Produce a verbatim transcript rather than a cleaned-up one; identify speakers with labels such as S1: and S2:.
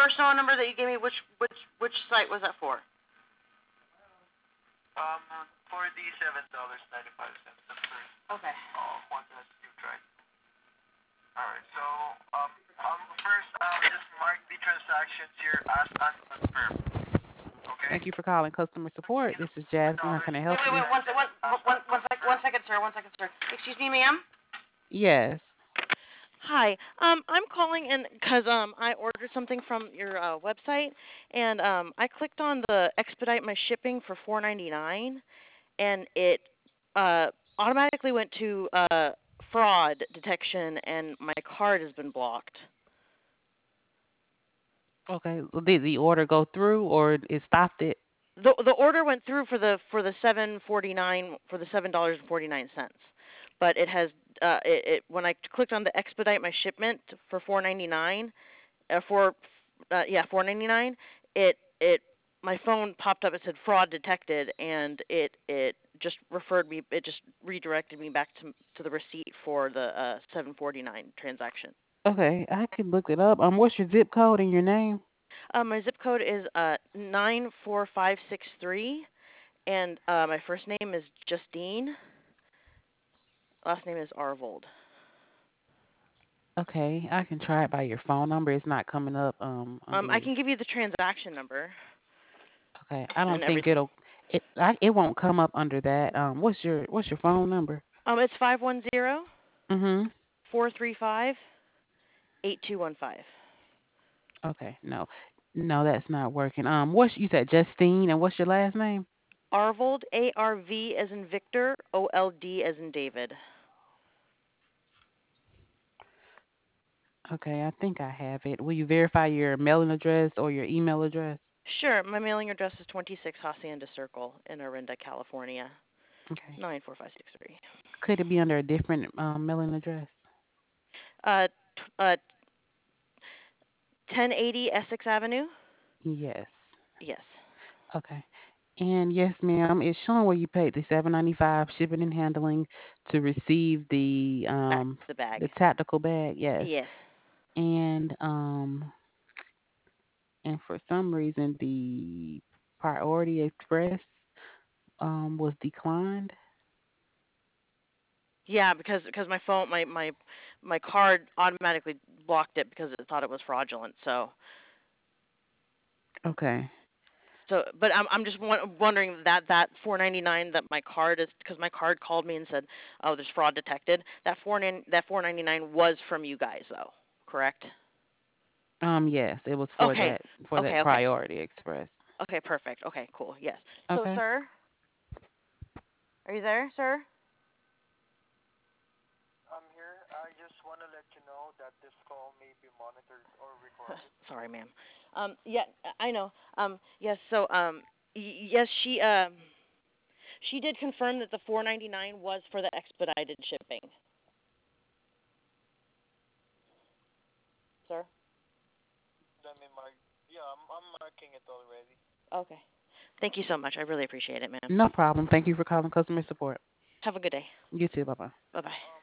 S1: first phone number that you gave me, which which which site was that for?
S2: Um, forty-seven dollars and ninety-five cents. The first.
S1: Okay.
S2: Uh, one that you tried. All right. So um um first I'll just mark the transactions here as unconfirmed. Okay.
S3: Thank you for calling customer support. This is Jasmine. How can I help
S1: Wait, wait,
S3: you?
S1: wait, one, one, one, one, sec, one second, sir. One second, sir. Excuse me, ma'am.
S3: Yes.
S1: Hi. Um, I'm calling in because um I ordered something from your uh, website, and um I clicked on the expedite my shipping for four ninety-nine, and it uh automatically went to uh fraud detection, and my card has been blocked.
S3: Okay. Well, did the order go through or it stopped it?
S1: The the order went through for the for the seven forty nine for the seven dollars and forty nine cents, but it has uh it, it when I clicked on the expedite my shipment for four ninety nine, uh, for uh, yeah four ninety nine, it it my phone popped up. It said fraud detected, and it it just referred me. It just redirected me back to to the receipt for the uh seven forty nine transaction.
S3: Okay, I can look it up. Um, what's your zip code and your name?
S1: Um, my zip code is uh nine four five six three, and uh my first name is Justine. Last name is Arvold.
S3: Okay, I can try it by your phone number. It's not coming up um under
S1: Um, I
S3: your.
S1: can give you the transaction number
S3: Okay, I
S1: and
S3: don't think
S1: everything.
S3: it'll. It I, it won't come up under that. Um, what's your what's your phone number?
S1: Um, it's five one zero
S3: Mhm.
S1: four three five eight two one five.
S3: Okay, no, no, that's not working. Um, what's you said Justine, and what's your last name?
S1: Arvold, A R V as in Victor, O L D as in David.
S3: Okay, I think I have it. Will you verify your mailing address or your email address?
S1: Sure, my mailing address is twenty-six Hacienda Circle in Orinda, California,
S3: Okay.
S1: nine four five six three.
S3: Could it be under a different um, mailing address?
S1: Uh, t- uh, ten eighty Essex Avenue?
S3: Yes.
S1: Yes.
S3: Okay. And yes, ma'am, it's showing where you paid the seven ninety five shipping and handling to receive the
S1: Back
S3: um
S1: the bag.
S3: the tactical bag. Yes.
S1: Yes.
S3: And um and for some reason the Priority Express um was declined.
S1: Yeah, because because my phone my my my card automatically blocked it because it thought it was fraudulent. So
S3: Okay.
S1: so but I'm I'm just w- wondering that that four ninety-nine that my card is, because my card called me and said, "Oh, there's fraud detected." That four that four ninety-nine was from you guys though, correct?
S3: Um yes, it was for
S1: Okay.
S3: that for that
S1: Okay, okay.
S3: Priority Express.
S1: Okay, perfect. Okay, cool. Yes. So,
S3: Okay.
S1: sir, are you there, sir?
S2: I'm here. I just want to let you know that this call may be monitored or recorded.
S1: Sorry, ma'am. Um yeah, I know. Um yes, so um y- yes, she um she did confirm that the four ninety-nine was for the expedited shipping. Sir?
S2: Let me mark. Yeah, I'm I'm marking it already.
S1: Okay. Thank you so much. I really appreciate it, ma'am.
S3: No problem. Thank you for calling customer support.
S1: Have a good day.
S3: You too. Bye bye.
S1: Bye-bye.
S2: Um,